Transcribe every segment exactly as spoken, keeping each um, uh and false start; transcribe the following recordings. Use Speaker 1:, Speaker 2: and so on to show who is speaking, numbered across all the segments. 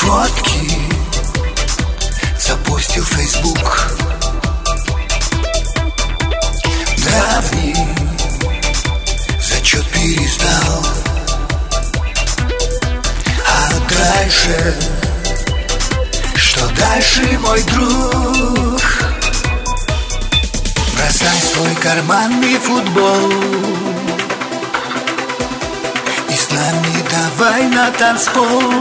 Speaker 1: фотки запустил в Facebook. Давний зачет пересдал. А дальше, что дальше, мой друг? Бросай свой карманный футбол и с нами давай на танцпол.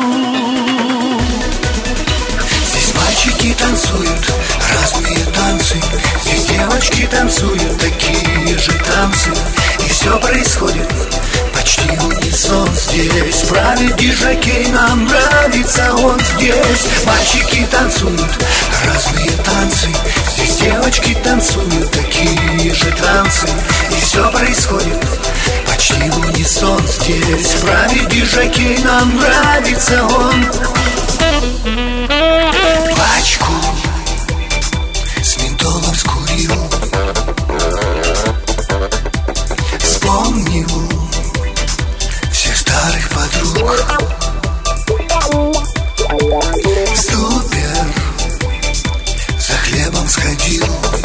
Speaker 1: Здесь мальчики танцуют разные танцы, здесь девочки танцуют такие же танцы. И все происходит почти в унисон здесь. Правит диджей, нам нравится он здесь. Мальчики танцуют разные танцы, здесь девочки танцуют такие же танцы. И все происходит почти в унисон здесь. Правит диджей, нам нравится он. Пачку с ментолом скурил, вспомнил всех старых подруг. Супер, за хлебом сходил.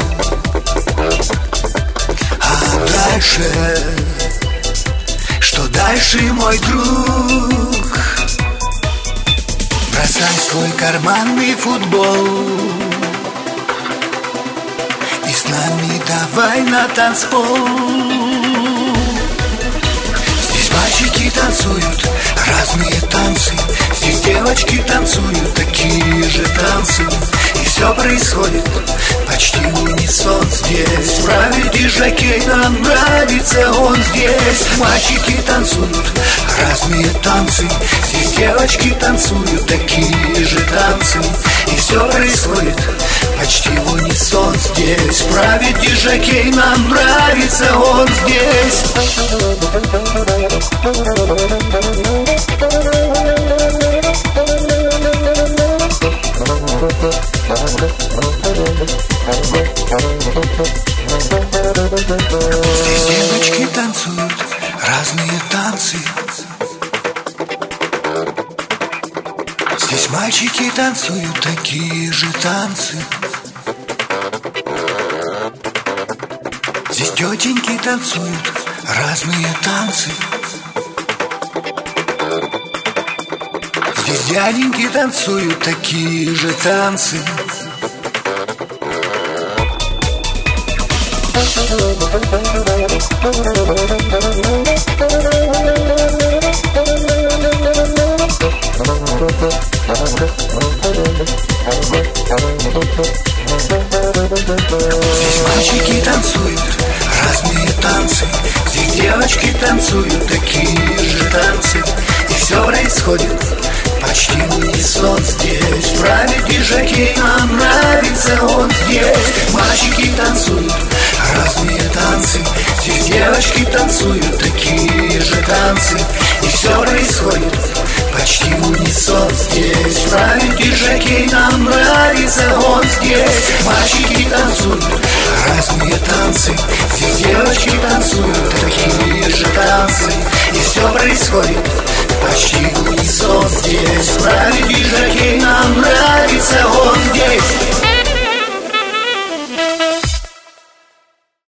Speaker 1: А дальше, что дальше, мой друг? Бросай свой карманный футбол и с нами давай на танцпол. Здесь мальчики танцуют разные танцы, здесь девочки танцуют такие же танцы. И все происходит почти в унисон здесь. Правит диджей, нам нравится он здесь. Мальчики танцуют разные танцы, здесь девочки танцуют такие же танцы. И все происходит почти в унисон здесь. Правит диджей, нам нравится он здесь. Здесь девочки танцуют разные танцы, здесь мальчики танцуют такие же танцы. Здесь тетеньки танцуют разные танцы, здесь дяденьки танцуют такие же танцы. Здесь мальчики танцуют разные танцы, здесь девочки танцуют такие же танцы. И все происходит почти в унисон здесь. Правит диджей, нам нравится он здесь. Мальчики танцуют разные танцы, здесь девочки танцуют такие же танцы. И все происходит почти в унисон здесь. Правит диджей, нам нравится он здесь. Мальчики танцуют разные танцы, здесь девочки танцуют такие же танцы. И все происходит почти в унисон здесь. Правит диджей.